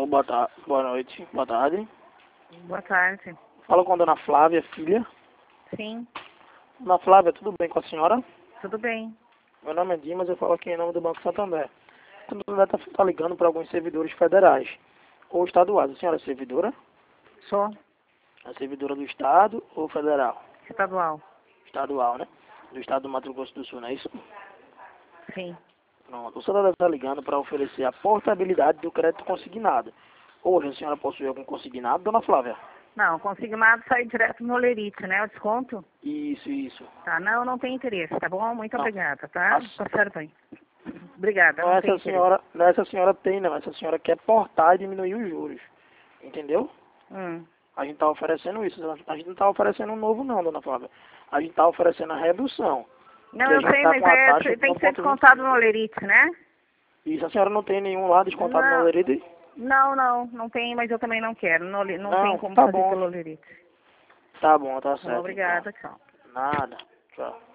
Alô, boa noite, boa tarde. Boa tarde. Fala com a dona Flávia, filha. Sim, Dona Flávia, tudo bem com a senhora? tudo bem. Meu nome é Dimas, eu falo aqui em nome do Banco Santander. O Santander está ligando para alguns servidores federais ou estaduais. A senhora é servidora? Sou É servidora do Estado ou federal? estadual. Estadual, né? Do Estado do Mato Grosso do Sul, não é isso? Sim. Pronto. O Santander está ligando para oferecer a portabilidade do crédito consignado. Hoje a senhora possui algum consignado, dona Flávia? Não, consignado sai direto no Olerite, né? O desconto? Isso. Tá, não tem interesse, tá bom? Muito Não. obrigada, tá? As- Tá certo aí. Obrigada, Não, não tem essa interesse. senhora, não, essa senhora tem, não. Essa senhora quer portar e diminuir os juros. Entendeu? Hum. A gente está oferecendo isso. A gente não está oferecendo um novo, não, dona Flávia. A gente está oferecendo a redução. Não, Que a eu gente sei, está mas com a taxa de tem que ser 1,25. descontado no Olerite, né? Isso, a senhora não tem nenhum lá descontado no Não, Leride? não tem, mas eu também não quero. Não tem Não, como tá fazer bom. pelo Olerite. Tá bom, tá certo. Obrigada, Então. tchau. Nada. Tchau.